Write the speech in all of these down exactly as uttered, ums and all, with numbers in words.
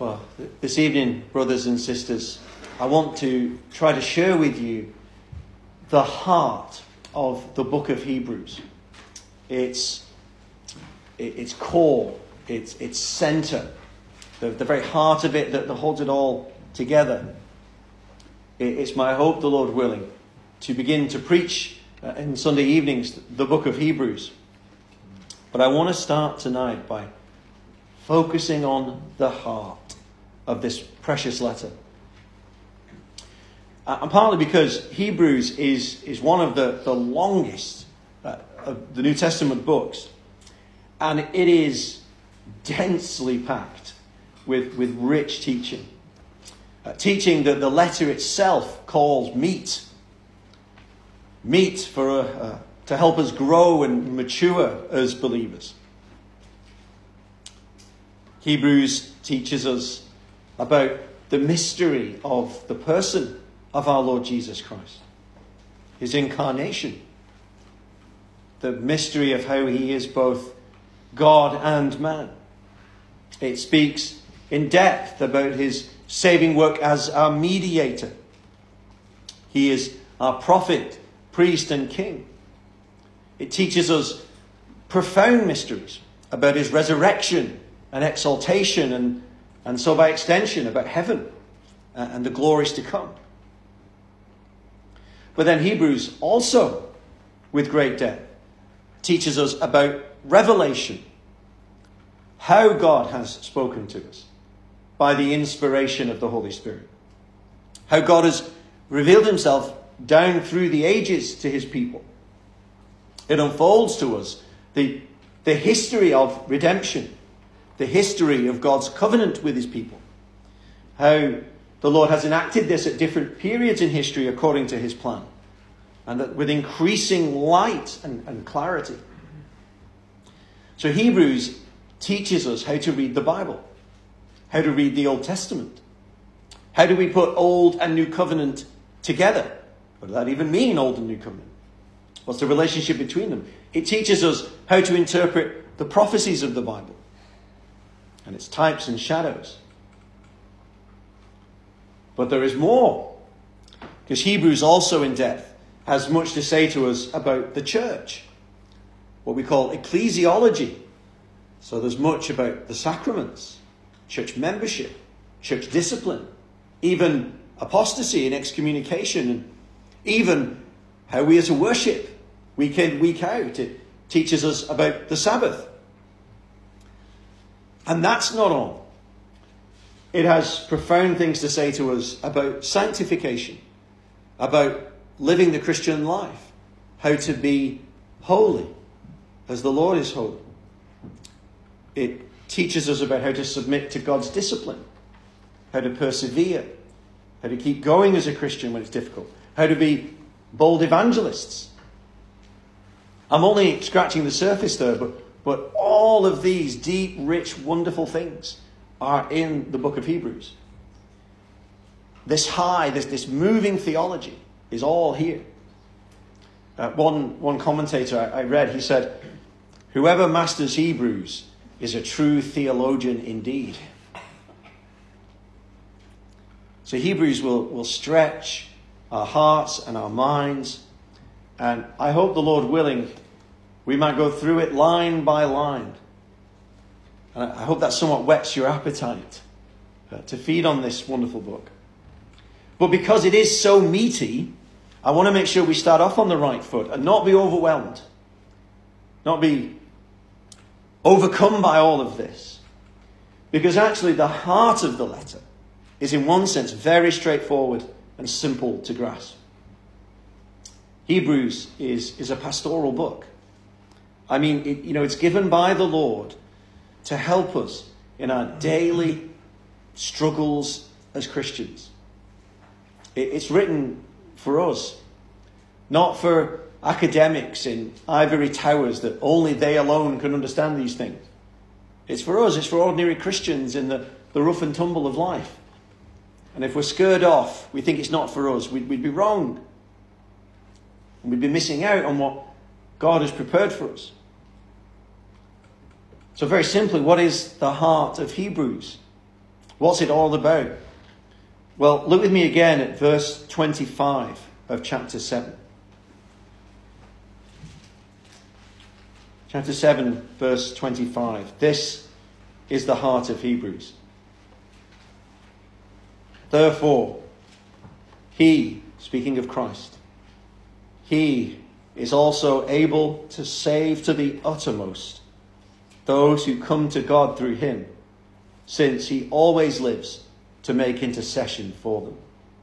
Well, this evening, brothers and sisters, I want to try to share with you the heart of the book of Hebrews. It's its core, its its center, the, the very heart of it that, that holds it all together. It, it's my hope, the Lord willing, to begin to preach uh, in Sunday evenings the book of Hebrews. But I want to start tonight by focusing on the heart of this precious letter. Uh, and partly because Hebrews is, is one of the, the longest uh, of the New Testament books. And it is densely packed with, with rich teaching. Uh, teaching that the letter itself calls meat. Meat for uh, uh, to help us grow and mature as believers. Hebrews teaches us about the mystery of the person of our Lord Jesus Christ. His incarnation. The mystery of how he is both God and man. It speaks in depth about his saving work as our mediator. He is our prophet, priest and king. It teaches us profound mysteries about his resurrection and exaltation, and, and so by extension about heaven and the glories to come. But then Hebrews also, with great depth, teaches us about revelation. How God has spoken to us by the inspiration of the Holy Spirit. How God has revealed himself down through the ages to his people. It unfolds to us the, the history of redemption. The history of God's covenant with his people. How the Lord has enacted this at different periods in history according to his plan. And that with increasing light and, and clarity. So Hebrews teaches us how to read the Bible. How to read the Old Testament. How do we put Old and New Covenant together? What does that even mean, Old and New Covenant? What's the relationship between them? It teaches us how to interpret the prophecies of the Bible. And its types and shadows. But there is more. Because Hebrews also in depth has much to say to us about the church. What we call ecclesiology. So there's much about the sacraments, church membership, church discipline, even apostasy and excommunication, and even how we are to worship week in, week out. It teaches us about the Sabbath. And that's not all. It has profound things to say to us about sanctification, about living the Christian life, how to be holy as the Lord is holy. It teaches us about how to submit to God's discipline, how to persevere, how to keep going as a Christian when it's difficult, how to be bold evangelists. I'm only scratching the surface there, but But all of these deep, rich, wonderful things are in the book of Hebrews. This high, this, this moving theology is all here. Uh, one, one commentator I, I read, he said, "Whoever masters Hebrews is a true theologian indeed." So Hebrews will, will stretch our hearts and our minds. And I hope, the Lord willing, we might go through it line by line. And I hope that somewhat whets your appetite uh, to feed on this wonderful book. But because it is so meaty, I want to make sure we start off on the right foot and not be overwhelmed. Not be overcome by all of this. Because actually the heart of the letter is in one sense very straightforward and simple to grasp. Hebrews is, is a pastoral book. I mean, it, you know, it's given by the Lord to help us in our daily struggles as Christians. It, it's written for us, not for academics in ivory towers that only they alone can understand these things. It's for us, it's for ordinary Christians in the, the rough and tumble of life. And if we're scared off, we think it's not for us, we'd, we'd be wrong. And we'd be missing out on what God has prepared for us. So very simply, what is the heart of Hebrews? What's it all about? Well, look with me again at verse twenty-five of chapter seven. Chapter seven, verse twenty-five. This is the heart of Hebrews. Therefore, he, speaking of Christ, he is also able to save to the uttermost those who come to God through him, since he always lives to make intercession for them.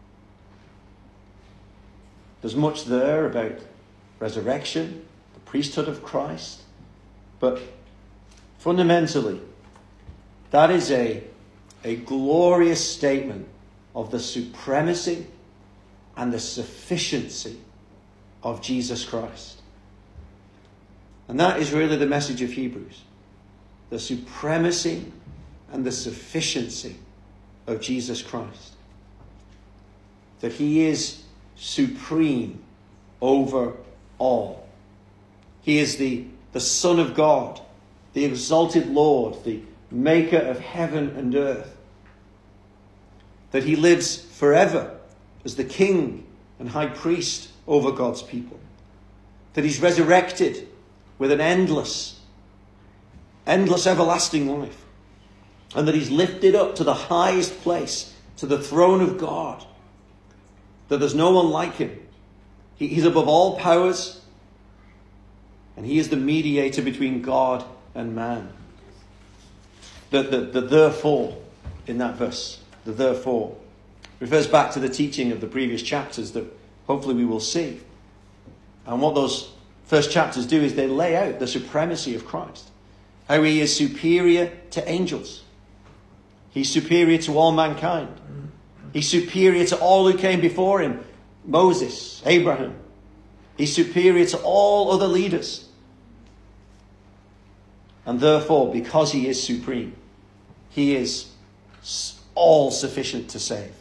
There's much there about resurrection, the priesthood of Christ, but fundamentally, that is a, a glorious statement of the supremacy and the sufficiency of Jesus Christ. And that is really the message of Hebrews. The supremacy and the sufficiency of Jesus Christ. That he is supreme over all. He is the, the Son of God, the exalted Lord, the maker of heaven and earth. That he lives forever as the King and High Priest over God's people. That he's resurrected with an endless, endless everlasting life. And that he's lifted up to the highest place, to the throne of God. That there's no one like him. He, he's above all powers. And he is the mediator between God and man. The, the, the therefore in that verse, the therefore, refers back to the teaching of the previous chapters that hopefully we will see. And what those first chapters do is they lay out the supremacy of Christ. How he is superior to angels. He's superior to all mankind. He's superior to all who came before him. Moses, Abraham. He's superior to all other leaders. And therefore, because he is supreme, he is all sufficient to save.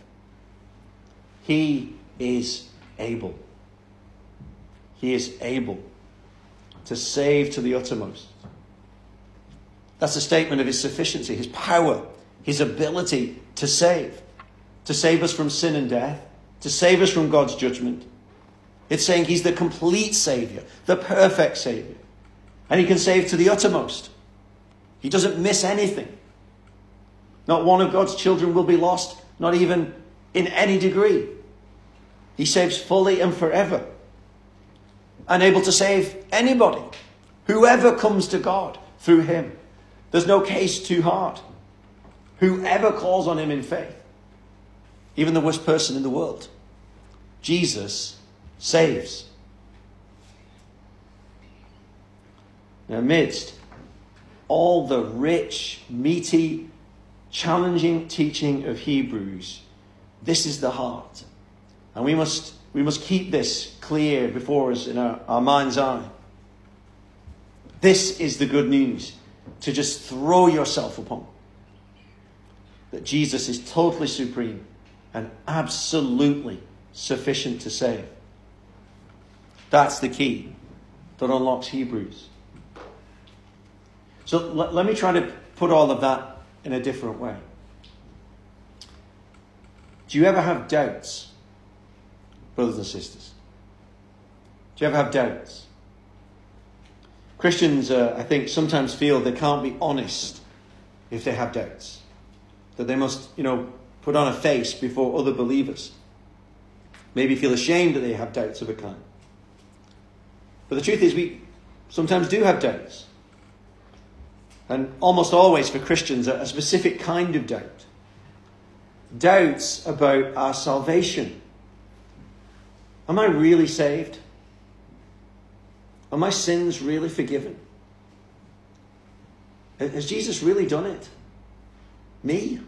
He is able. He is able to save to the uttermost. That's a statement of his sufficiency, his power, his ability to save. To save us from sin and death. To save us from God's judgment. It's saying he's the complete Saviour, the perfect Saviour. And he can save to the uttermost. He doesn't miss anything. Not one of God's children will be lost, not even in any degree. He saves fully and forever. And able to save anybody, whoever comes to God through him. There's no case too hard. Whoever calls on him in faith, even the worst person in the world, Jesus saves. Now, amidst all the rich, meaty, challenging teaching of Hebrews, this is the heart. And we must, we must keep this clear before us in our, our mind's eye. This is the good news to just throw yourself upon. That Jesus is totally supreme and absolutely sufficient to save. That's the key that unlocks Hebrews. So let, let me try to put all of that in a different way. Do you ever have doubts, brothers and sisters? Do you ever have doubts? Christians, uh, I think, sometimes feel they can't be honest if they have doubts. That they must, you know, put on a face before other believers. Maybe feel ashamed that they have doubts of a kind. But the truth is, we sometimes do have doubts. And almost always for Christians, a specific kind of doubt. Doubts about our salvation. Am I really saved? Are my sins really forgiven? Has Jesus really done it? Me?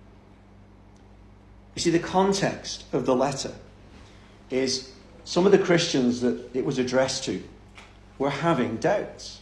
You see, the context of the letter is some of the Christians that it was addressed to were having doubts.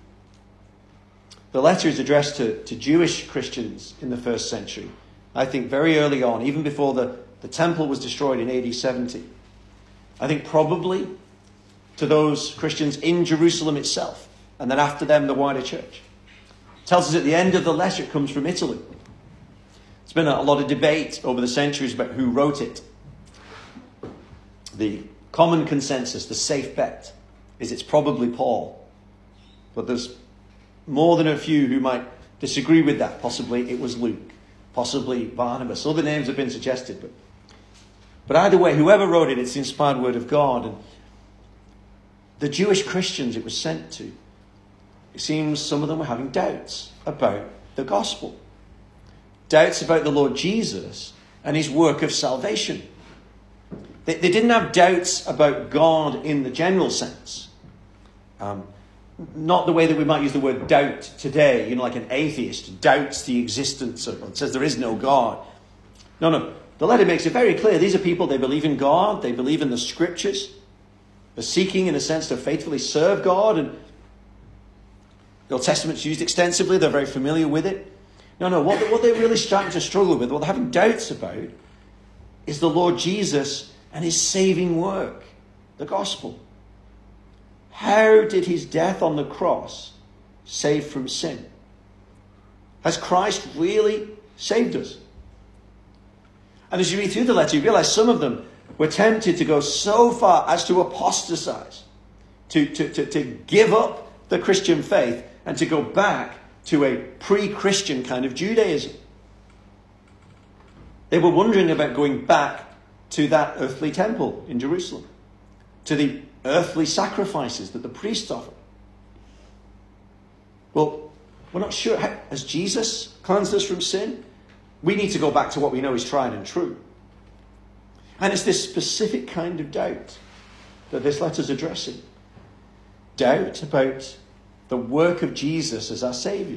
The letter is addressed to, to Jewish Christians in the first century. I think very early on, even before the, the temple was destroyed in A D seventy. I think probably to those Christians in Jerusalem itself, and then after them the wider church. It tells us at the end of the letter it comes from Italy. There's been a lot of debate over the centuries about who wrote it. The common consensus, the safe bet, is it's probably Paul. But there's more than a few who might disagree with that. Possibly it was Luke. Possibly Barnabas. Other names have been suggested. But, but either way, whoever wrote it, it's the inspired word of God. And the Jewish Christians it was sent to, it seems some of them were having doubts about the gospel. Doubts about the Lord Jesus and his work of salvation. They, they didn't have doubts about God in the general sense. Um, not the way that we might use the word doubt today, you know, like an atheist doubts the existence of, or says there is no God. No, no. The letter makes it very clear. These are people, they believe in God, they believe in the scriptures. They're seeking, in a sense, to faithfully serve God. And the Old Testament's used extensively. They're very familiar with it. No, no. What, what they're really starting to struggle with, what they're having doubts about, is the Lord Jesus and his saving work, the gospel. How did his death on the cross save from sin? Has Christ really saved us? And as you read through the letter, you realize some of them were tempted to go so far as to apostatize, to, to, to, to give up the Christian faith and to go back to a pre-Christian kind of Judaism. They were wondering about going back to that earthly temple in Jerusalem, to the earthly sacrifices that the priests offered. Well, we're not sure. Has Jesus cleansed us from sin? We need to go back to what we know is tried and true. And it's this specific kind of doubt that this letter's addressing. Doubt about the work of Jesus as our Saviour.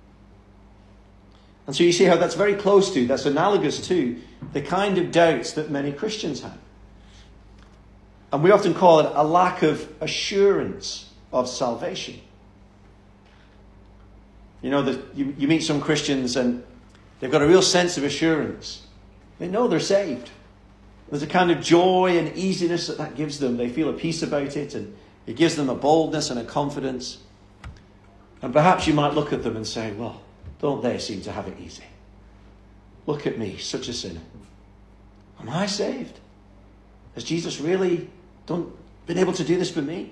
And so you see how that's very close to, that's analogous to, the kind of doubts that many Christians have. And we often call it a lack of assurance of salvation. You know, the, you, you meet some Christians and they've got a real sense of assurance. They know they're saved. There's a kind of joy and easiness that that gives them. They feel a peace about it, and it gives them a boldness and a confidence. And perhaps you might look at them and say, well, don't they seem to have it easy? Look at me, such a sinner. Am I saved? Has Jesus really done, been able to do this for me?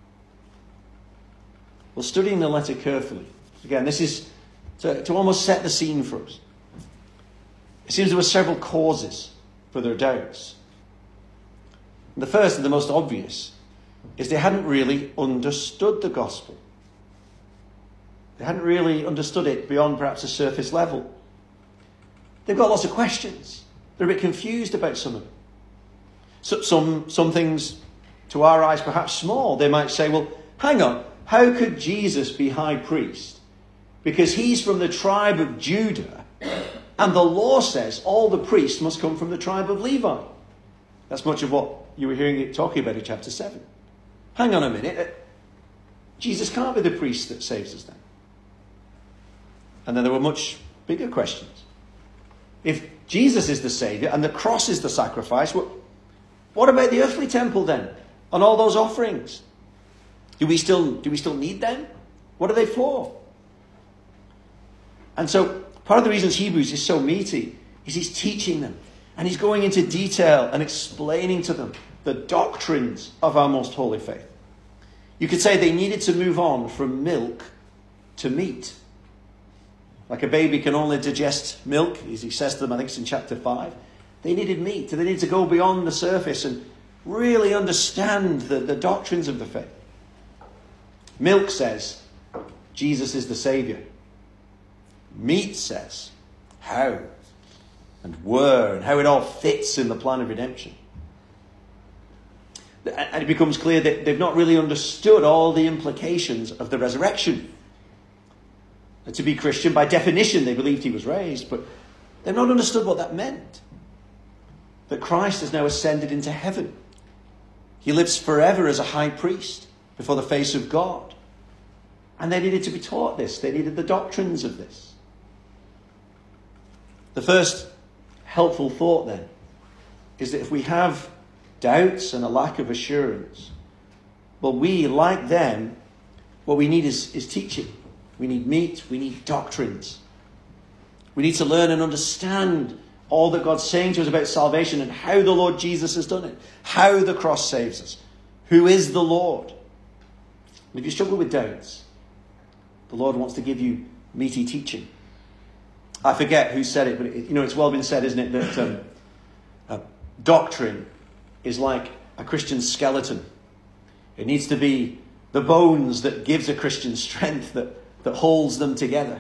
Well, studying the letter carefully, again, this is to, to almost set the scene for us. It seems there were several causes for their doubts. And the first and the most obvious is they hadn't really understood the gospel. They hadn't really understood it beyond perhaps a surface level. They've got lots of questions. They're a bit confused about some of them. So, some, some things, to our eyes, perhaps small. They might say, well, hang on, how could Jesus be high priest? Because he's from the tribe of Judah, and the law says all the priests must come from the tribe of Levi. That's much of what you were hearing it talking about in chapter seven. Hang on a minute. Jesus can't be the priest that saves us then. And then there were much bigger questions. If Jesus is the Saviour and the cross is the sacrifice, what, what about the earthly temple then? And all those offerings? Do we still, do we still need them? What are they for? And so part of the reasons Hebrews is so meaty is he's teaching them. And he's going into detail and explaining to them the doctrines of our most holy faith. You could say they needed to move on from milk to meat. Like a baby can only digest milk, as he says to them, I think it's in chapter five. They needed meat. They needed to go beyond the surface and really understand the, the doctrines of the faith. Milk says, Jesus is the Saviour. Meat says, how and where and how it all fits in the plan of redemption. And it becomes clear that they've not really understood all the implications of the resurrection. To be Christian, by definition, they believed he was raised, but they've not understood what that meant. That Christ has now ascended into heaven. He lives forever as a high priest before the face of God. And they needed to be taught this. They needed the doctrines of this. The first helpful thought then is that if we have doubts and a lack of assurance, well, we, like them, what we need is, is teaching. We need meat. We need doctrines. We need to learn and understand all that God's saying to us about salvation and how the Lord Jesus has done it, how the cross saves us, who is the Lord. And if you struggle with doubts, the Lord wants to give you meaty teaching. I forget who said it, but it, you know, it's well been said, isn't it, that um, uh, doctrine is like a Christian skeleton. It needs to be the bones that gives a Christian strength, that, that holds them together.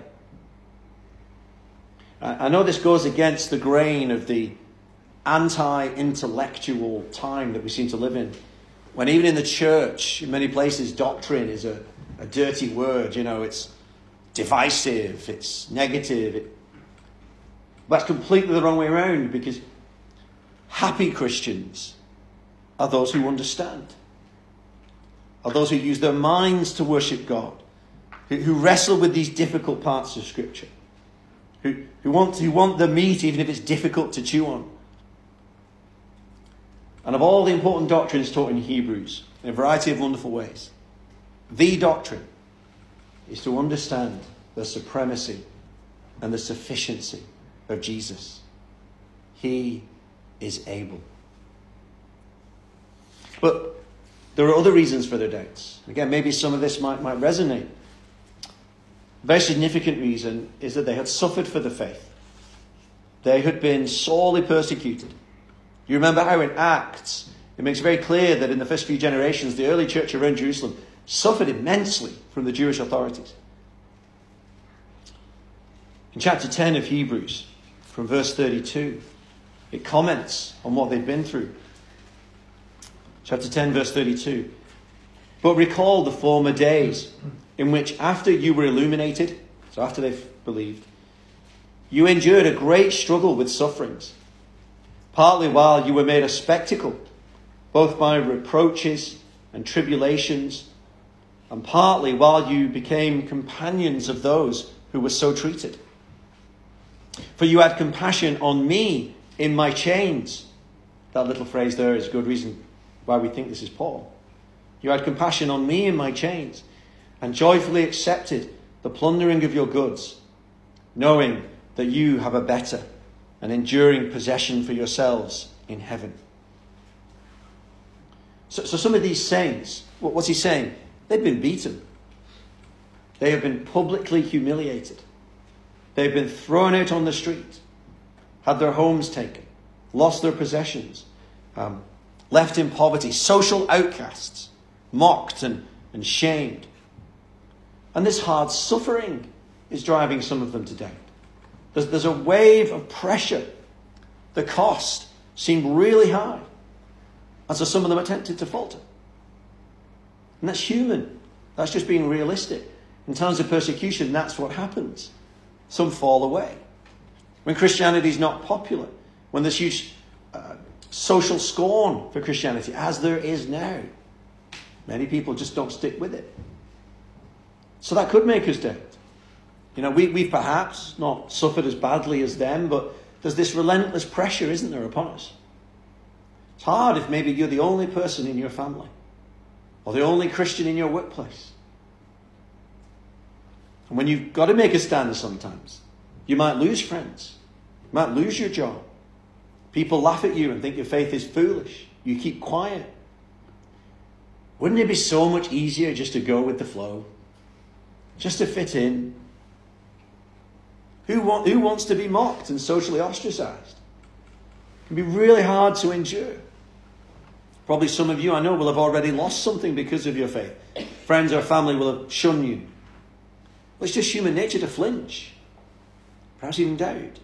I know this goes against the grain of the anti-intellectual time that we seem to live in, when even in the church, in many places, doctrine is a, a dirty word. You know, it's divisive, it's negative. It, that's completely the wrong way around, because happy Christians are those who understand, are those who use their minds to worship God, who, who wrestle with these difficult parts of Scripture. Who, who, want, who want the meat even if it's difficult to chew on. And of all the important doctrines taught in Hebrews, in a variety of wonderful ways, the doctrine is to understand the supremacy and the sufficiency of Jesus. He is able. But there are other reasons for their doubts. Again, maybe some of this might, might resonate. A very significant reason is that they had suffered for the faith. They had been sorely persecuted. You remember how in Acts, it makes very clear that in the first few generations, the early church around Jerusalem suffered immensely from the Jewish authorities. In chapter ten of Hebrews, from verse thirty-two, it comments on what they'd been through. Chapter ten, verse thirty-two. But recall the former days, in which after you were illuminated, so after they've believed, you endured a great struggle with sufferings, partly while you were made a spectacle, both by reproaches and tribulations, and partly while you became companions of those who were so treated. For you had compassion on me in my chains. That little phrase there is a good reason why we think this is Paul. You had compassion on me in my chains, and joyfully accepted the plundering of your goods, knowing that you have a better and enduring possession for yourselves in heaven. So, so some of these saints, what's he saying? They've been beaten. They have been publicly humiliated. They've been thrown out on the street, had their homes taken, lost their possessions, um, left in poverty, social outcasts, mocked and, and shamed. And this hard suffering is driving some of them to doubt. There's, there's a wave of pressure. The cost seemed really high. And so some of them are tempted to falter. And that's human. That's just being realistic. In times of persecution, that's what happens. Some fall away. When Christianity is not popular, when there's huge uh, social scorn for Christianity, as there is now, many people just don't stick with it. So that could make us doubt. You know, we, we've perhaps not suffered as badly as them, but there's this relentless pressure, isn't there, upon us? It's hard if maybe you're the only person in your family or the only Christian in your workplace. And when you've got to make a stand sometimes, you might lose friends. You might lose your job. People laugh at you and think your faith is foolish. You keep quiet. Wouldn't it be so much easier just to go with the flow? Just to fit in? Who, want, who wants to be mocked and socially ostracized? It can be really hard to endure. Probably some of you, I know, will have already lost something because of your faith. Friends or family will have shunned you. Well, it's just human nature to flinch. Perhaps even doubt.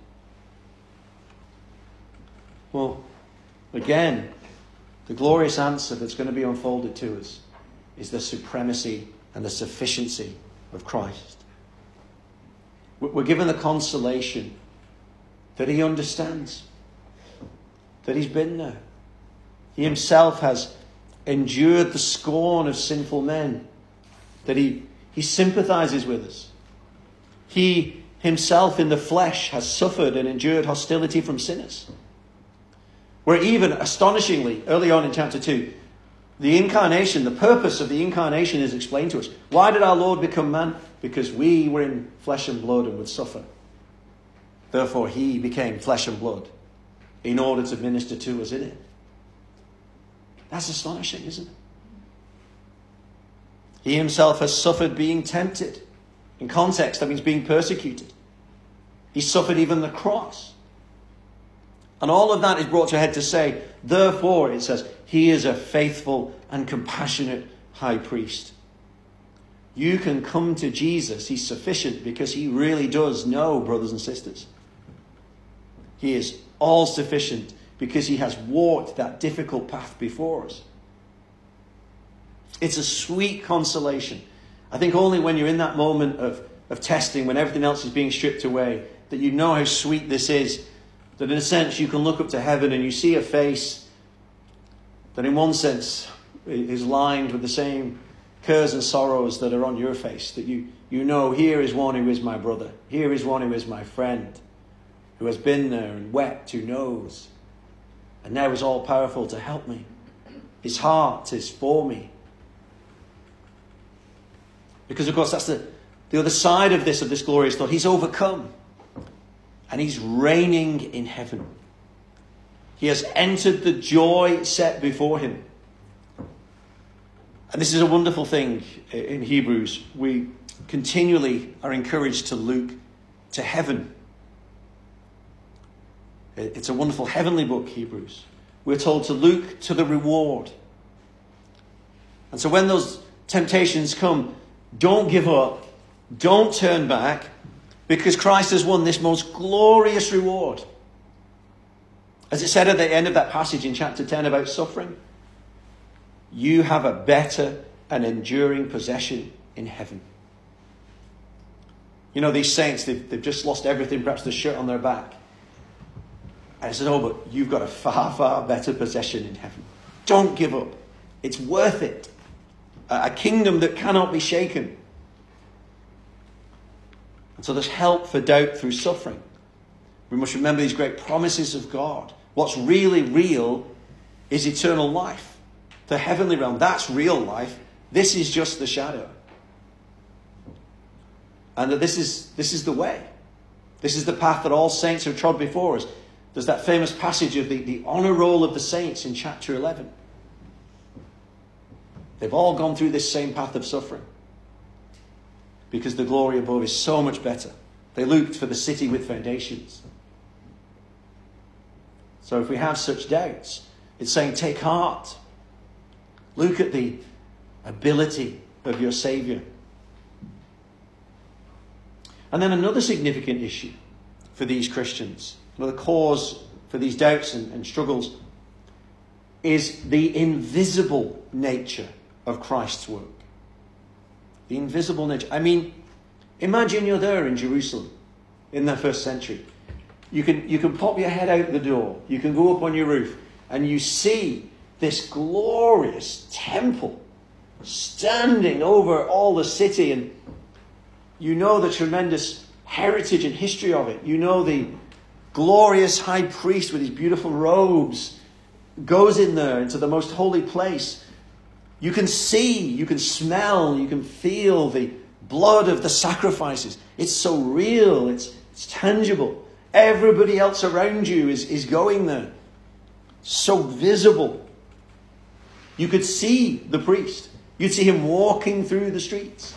Well, again, the glorious answer that's going to be unfolded to us is the supremacy and the sufficiency of Christ. We're given the consolation that he understands, that he's been there. He himself has endured the scorn of sinful men, that he, he sympathizes with us. He himself in the flesh has suffered and endured hostility from sinners. Where even, astonishingly, early on in chapter two, the incarnation, the purpose of the incarnation is explained to us. Why did our Lord become man? Because we were in flesh and blood and would suffer. Therefore, he became flesh and blood in order to minister to us in it. That's astonishing, isn't it? He himself has suffered being tempted. In context, that means being persecuted. He suffered even the cross. And all of that is brought to a head to say, therefore, it says, he is a faithful and compassionate high priest. You can come to Jesus. He's sufficient because he really does know, brothers and sisters. He is all sufficient because he has walked that difficult path before us. It's a sweet consolation. I think only when you're in that moment of, of testing, when everything else is being stripped away, that you know how sweet this is. That in a sense you can look up to heaven and you see a face that in one sense is lined with the same cares and sorrows that are on your face. That you, you know, here is one who is my brother. Here is one who is my friend. Who has been there and wept, who knows. And now is all powerful to help me. His heart is for me. Because of course that's the, the other side of this, of this glorious thought. He's overcome. And he's reigning in heaven. He has entered the joy set before him. And this is a wonderful thing in Hebrews. We continually are encouraged to look to heaven. It's a wonderful heavenly book, Hebrews. We're told to look to the reward. And so when those temptations come, don't give up. Don't turn back. Because Christ has won this most glorious reward. As it said at the end of that passage in chapter ten about suffering, you have a better and enduring possession in heaven. You know, these saints, they've, they've just lost everything, perhaps the shirt on their back. And I said, oh, but you've got a far, far better possession in heaven. Don't give up. It's worth it. A, a kingdom that cannot be shaken. And so there's help for doubt through suffering. We must remember these great promises of God. What's really real is eternal life. The heavenly realm, that's real life. This is just the shadow. And that this is, this is the way. This is the path that all saints have trod before us. There's that famous passage of the, the honour roll of the saints in chapter eleven. They've all gone through this same path of suffering. Because the glory above is so much better. They looked for the city with foundations. So if we have such doubts, it's saying take heart. Look at the ability of your Saviour. And then another significant issue for these Christians, another cause for these doubts and, and struggles, is the invisible nature of Christ's work. The invisible nature. I mean, imagine you're there in Jerusalem in the first century. You can, you can pop your head out the door. You can go up on your roof and you see this glorious temple standing over all the city, and you know the tremendous heritage and history of it. You know the glorious high priest with his beautiful robes goes in there into the most holy place. You can see, you can smell, you can feel the blood of the sacrifices. It's so real, it's, it's tangible. Everybody else around you is, is going there. So visible. You could see the priest. You'd see him walking through the streets.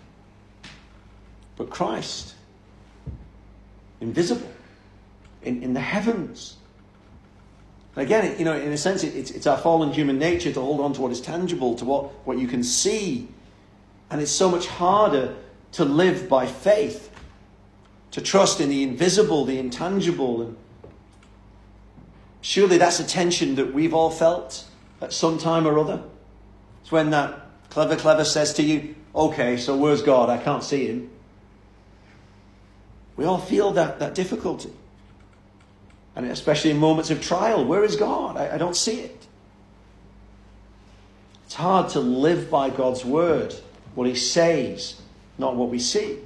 But Christ, invisible, in, in the heavens. Again, you know, in a sense, it's, it's our fallen human nature to hold on to what is tangible, to what, what you can see. And it's so much harder to live by faith, to trust in the invisible, the intangible. And surely that's a tension that we've all felt at some time or other. It's when that clever, clever says to you, okay, so where's God? I can't see him. We all feel that, that difficulty. And especially in moments of trial, where is God? I, I don't see it. It's hard to live by God's word, what he says, not what we see.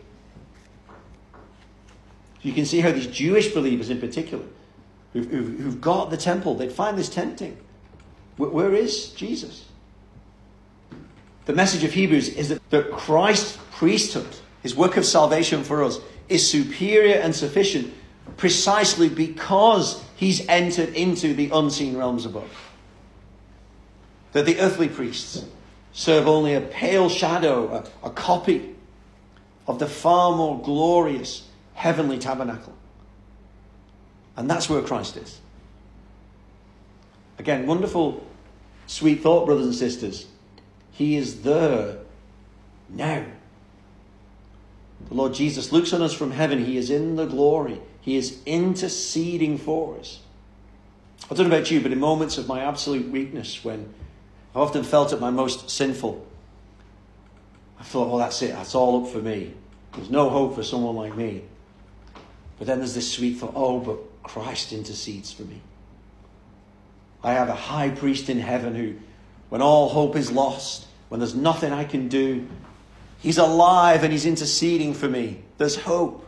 You can see how these Jewish believers in particular, who've, who've, who've got the temple, they'd find this tempting. Where, where is Jesus? The message of Hebrews is that, that Christ's priesthood, his work of salvation for us, is superior and sufficient precisely because he's entered into the unseen realms above. That the earthly priests serve only a pale shadow, a, a copy of the far more glorious heavenly tabernacle. And that's where Christ is. Again, wonderful, sweet thought, brothers and sisters. He is there now. The Lord Jesus looks on us from heaven. He is in the glory. He is interceding for us. I don't know about you, but in moments of my absolute weakness, when I've often felt at my most sinful, I thought, oh, that's it. That's all up for me. There's no hope for someone like me. But then there's this sweet thought, oh, but Christ intercedes for me. I have a high priest in heaven who, when all hope is lost, when there's nothing I can do, he's alive and he's interceding for me. There's hope.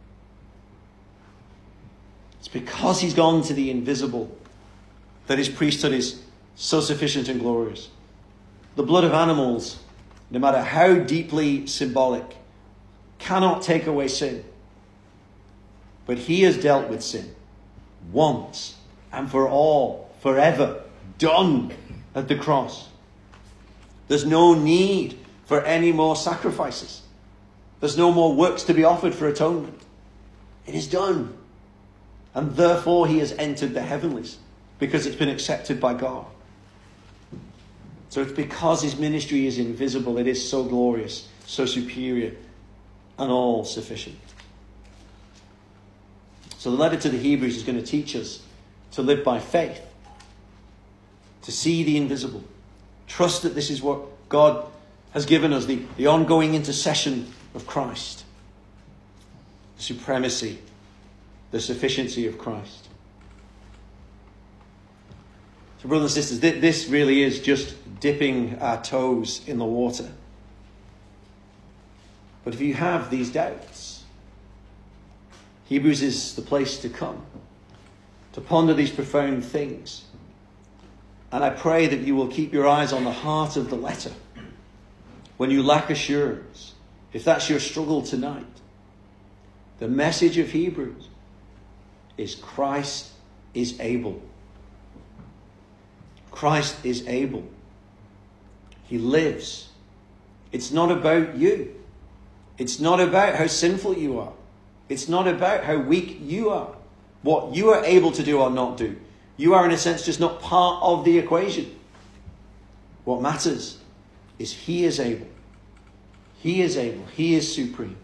It's because he's gone to the invisible that his priesthood is so sufficient and glorious. The blood of animals, no matter how deeply symbolic, cannot take away sin. But he has dealt with sin once and for all, forever, done at the cross. There's no need for any more sacrifices. There's no more works to be offered for atonement. It is done. And therefore he has entered the heavenlies, because it's been accepted by God. So it's because his ministry is invisible, it is so glorious, so superior, and all sufficient. So the letter to the Hebrews is going to teach us to live by faith, to see the invisible, trust that this is what God has given us, the, the ongoing intercession of Christ, the supremacy, the sufficiency of Christ. So brothers and sisters, this really is just dipping our toes in the water. But if you have these doubts, Hebrews is the place to come, to ponder these profound things. And I pray that you will keep your eyes on the heart of the letter. When you lack assurance, if that's your struggle tonight, the message of Hebrews is Christ is able. Christ is able. He lives. It's not about you. It's not about how sinful you are. It's not about how weak you are. What you are able to do or not do. You are, in a sense, just not part of the equation. What matters is he is able. He is able. He is supreme.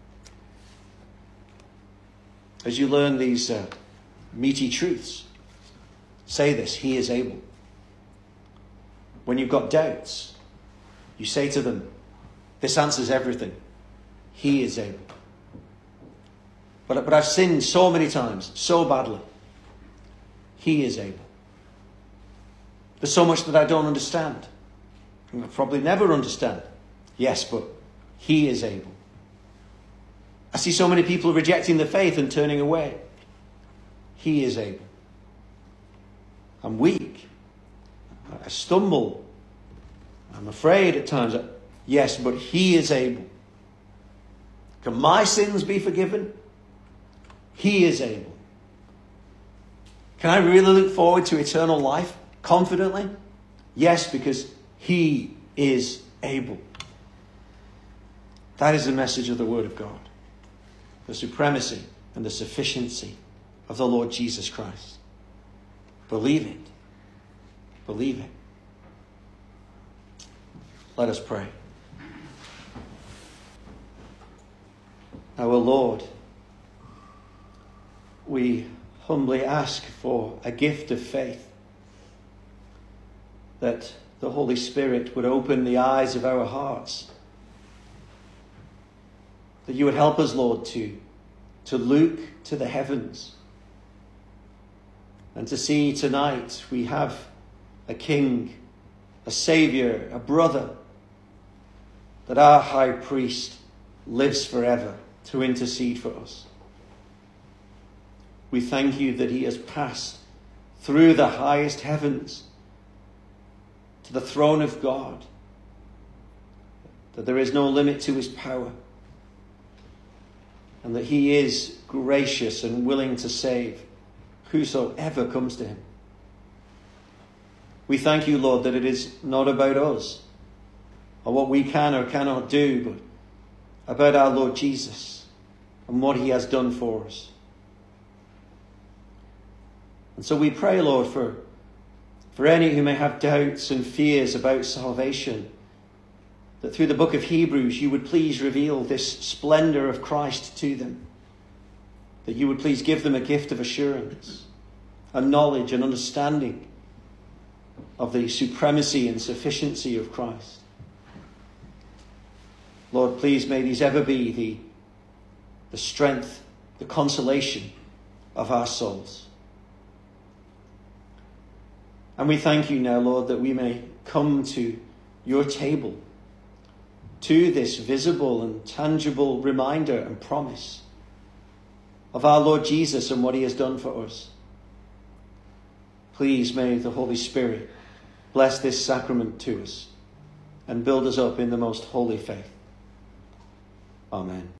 As you learn these uh, meaty truths, say this: he is able. When you've got doubts, you say to them, this answers everything. He is able. But, but I've sinned so many times, so badly. He is able. There's so much that I don't understand. I'll probably never understand. Yes, but he is able. I see so many people rejecting the faith and turning away. He is able. I'm weak. I stumble. I'm afraid at times. Yes, but he is able. Can my sins be forgiven? He is able. Can I really look forward to eternal life confidently? Yes, because he is able. That is the message of the Word of God. The supremacy and the sufficiency of the Lord Jesus Christ. Believe it. Believe it. Let us pray. Our Lord, we humbly ask for a gift of faith, that the Holy Spirit would open the eyes of our hearts, that you would help us, Lord, to, to look to the heavens and to see tonight we have a King, a Saviour, a brother, that our high priest lives forever to intercede for us. We thank you that he has passed through the highest heavens to the throne of God, that there is no limit to his power, and that he is gracious and willing to save whosoever comes to him. We thank you, Lord, that it is not about us or what we can or cannot do, but about our Lord Jesus and what he has done for us. And so we pray, Lord, for, for any who may have doubts and fears about salvation, that through the book of Hebrews you would please reveal this splendor of Christ to them, that you would please give them a gift of assurance, a knowledge and understanding of the supremacy and sufficiency of Christ. Lord, please may these ever be the, the strength, the consolation of our souls. And we thank you now, Lord, that we may come to your table, to this visible and tangible reminder and promise of our Lord Jesus and what he has done for us. Please may the Holy Spirit bless this sacrament to us and build us up in the most holy faith. Amen.